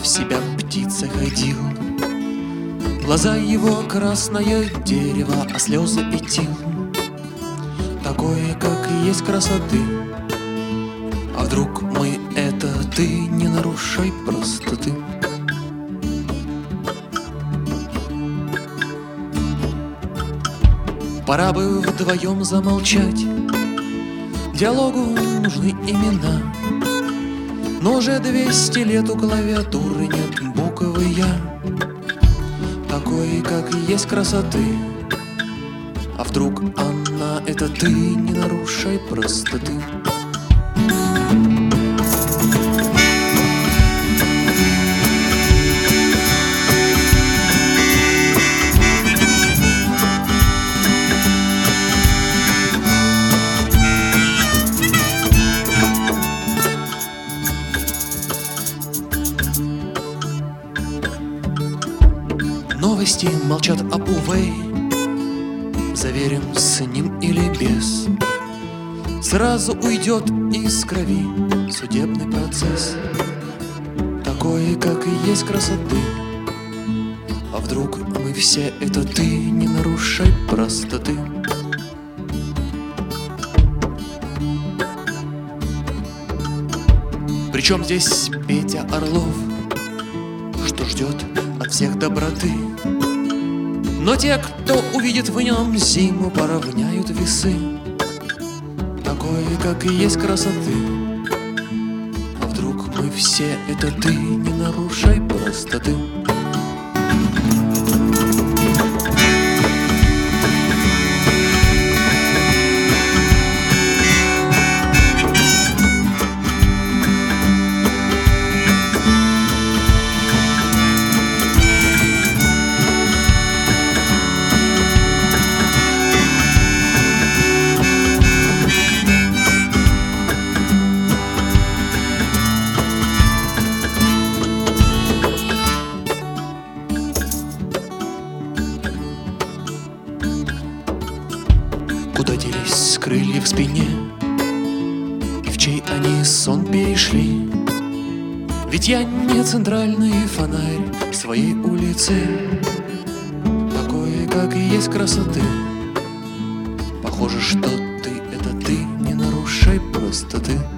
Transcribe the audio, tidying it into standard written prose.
себя птицей ходил. Глаза его красное дерево, а слезы этил. Такое, как и есть красоты. А вдруг мы это ты, не нарушай простоты. Пора бы вдвоем замолчать, диалогу нужны имена. Но уже 200 лет у клавиатуры нет буквы «Я». Такой, как и есть красоты. А вдруг она это ты, не нарушай простоты. Новости молчат об Увей, заверим с ним или без. Сразу уйдет из крови судебный процесс. Такое, как и есть красоты. А вдруг мы все это ты, не нарушай простоты. Причем здесь Петя Орлов, что ждет от всех доброты. Но те, кто увидит в нем зиму, поравняют весы. Такое, как и есть красоты. А вдруг мы все это ты, не нарушай простоты. Куда делись с крыльев в спине, и в чей они сон перешли? Ведь я не центральный фонарь своей улицы. Такое, как и есть красоты. Похоже, что ты — это ты, не нарушай простоты.